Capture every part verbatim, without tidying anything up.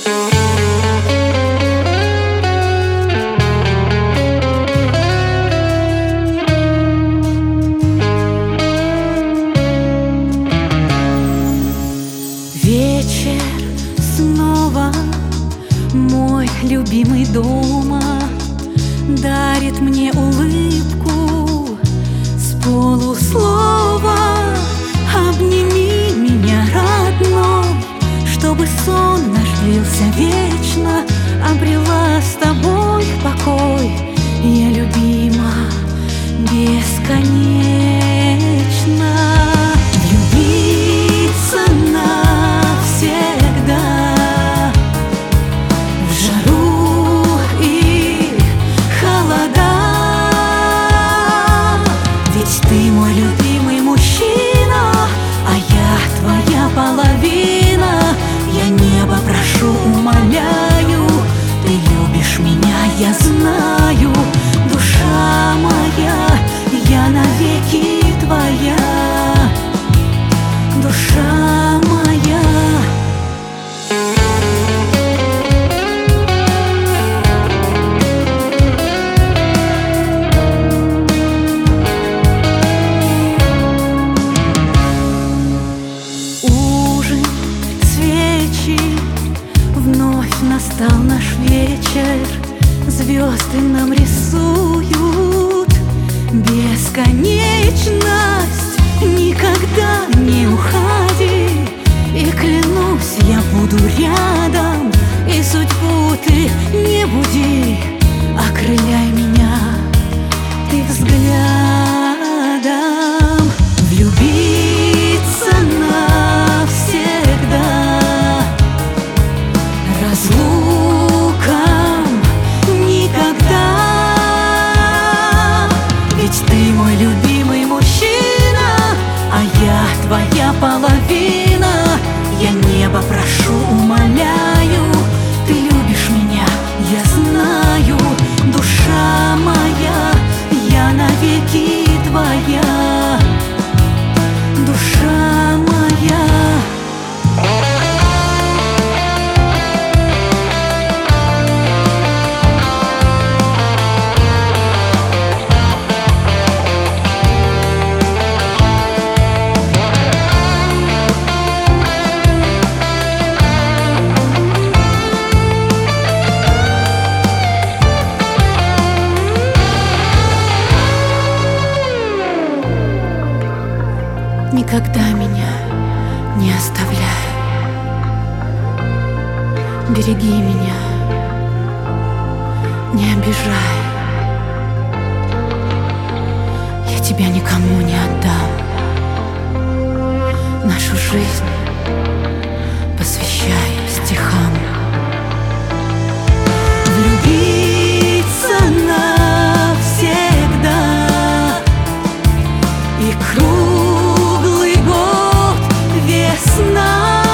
Вечер снова, мой любимый дома, дарит мне улыбку с полуслова. Обними меня, родной, чтобы сон наш длился вечно. Обрела с тобой покой, я любима бесконечно. Влюбиться навсегда в жару и холода. Ведь ты мой любимый мужчина, а я твоя половина. Я небо прошу, умоляю, ты любишь меня, я знаю. Душа моя, я навеки твоя. Душа моя. Ужин, свечи, вновь настал наш вечер. Звезды нам рисуют бесконечность. Никогда не уходи, и клянусь, я буду рядом. И судьбу ты не буди, окрыляй меня ты взглядом. Влюбиться навсегда, разлукам никогда. Ведь ты мой любимый мужчина, а я твоя половина. Я небо прошу, умоляю, ты любишь меня, я знаю. Душа моя, я навеки твоя. Душа моя. Никогда меня не оставляй, береги меня, не обижай. Я тебя никому не отдам. Нашу жизнь посвящаю стихам. Влюбиться навсегда и круглый год весна.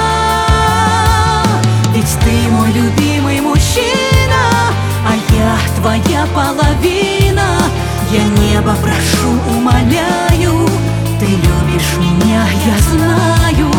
Ведь ты мой любимый мужчина, а я твоя половина. Я небо прошу, умоляю, ты любишь меня, я знаю.